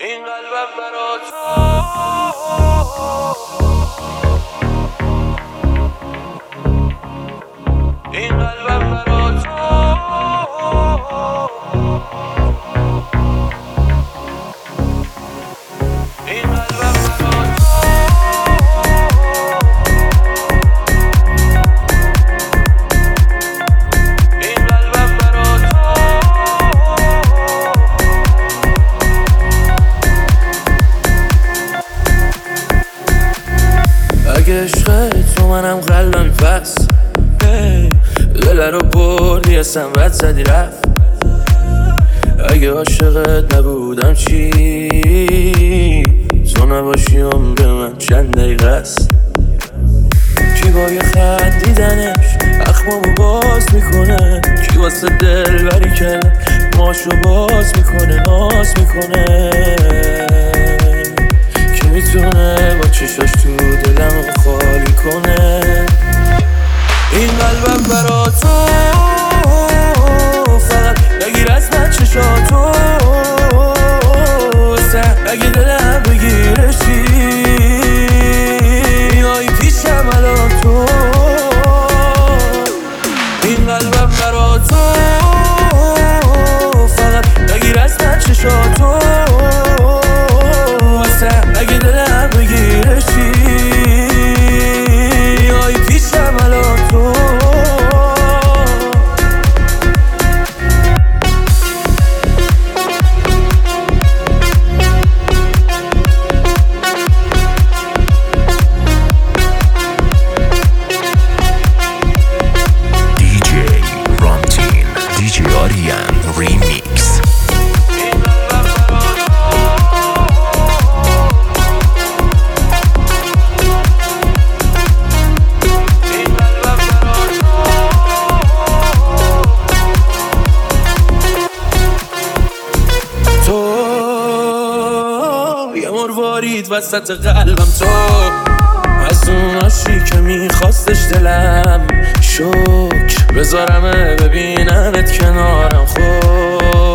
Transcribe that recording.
این قلبم برا تو، این قلبم برا تو، این قلبم برا تو، این قلبم برا تو. اگه عشق تو منم قلبم پس دل رو بردی اصلا بد زدی رفت. اگه عاشقت نبودم چی؟ تو نباشی عمر من چند دقیقه است. کی با یه خندیدنش اخمامو باز میکنه، کی واسه دل بری کرد ماشو باز میکنه، ناز میکنه. کی میتونه با چشاش تو دلمو خالی کنه؟ این قلبم برا تو، فقط نگیر از من چشاتو. اگه دلم بگیره چی؟ میای پیشم الان تو. این قلبم برا تو، فقط نگیر از من چشاتو. اگه دلم بگیره چی؟ میای پیشم الان تو. وسط قلبم تو، از اون عاشقی که میخواستش دلم، شکر بذارمه ببیننت کنارم. خب